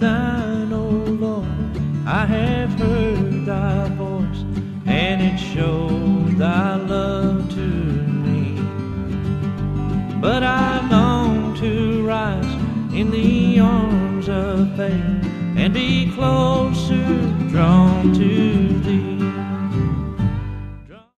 thine, O Lord. I have heard thy voice, and it showed thy love to me. But I long to rise in the arms of faith and be closer drawn to thee.